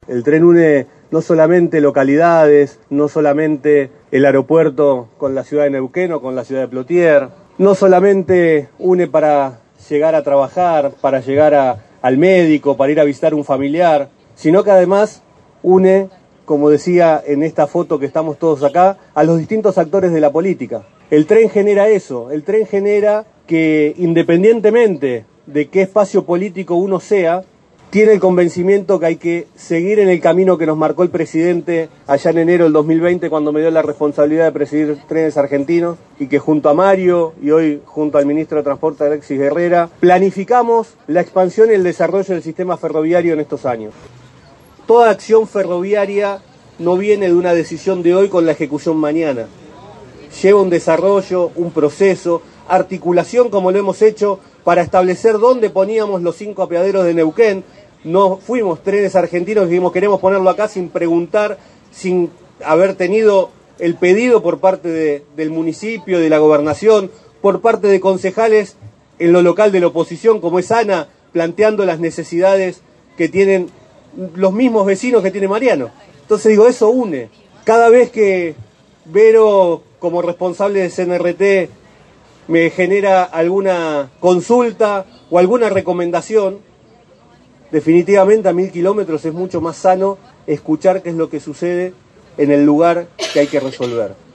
El tren une no solamente localidades, no solamente el aeropuerto con la ciudad de Neuquén o con la ciudad de Plotier, no solamente une para llegar a trabajar, para llegar al médico, para ir a visitar un familiar, sino que además une, como decía en esta foto que estamos todos acá, a los distintos actores de la política. El tren genera eso, el tren genera que independientemente de qué espacio político uno sea, tiene el convencimiento que hay que seguir en el camino que nos marcó el presidente allá en enero del 2020 cuando me dio la responsabilidad de presidir Trenes Argentinos y que junto a Mario y hoy junto al ministro de Transporte Alexis Guerrera planificamos la expansión y el desarrollo del sistema ferroviario en estos años. Toda acción ferroviaria no viene de una decisión de hoy con la ejecución mañana. Lleva un desarrollo, un proceso, articulación como lo hemos hecho para establecer dónde poníamos los 5 apeaderos de Neuquén. No fuimos Trenes Argentinos y dijimos queremos ponerlo acá sin preguntar, sin haber tenido el pedido por parte del municipio, de la gobernación, por parte de concejales en lo local de la oposición, como es Ana, planteando las necesidades que tienen los mismos vecinos que tiene Mariano. Entonces digo, eso une. Cada vez que Vero, como responsable de CNRT, me genera alguna consulta o alguna recomendación, definitivamente a 1000 kilómetros es mucho más sano escuchar qué es lo que sucede en el lugar que hay que resolver.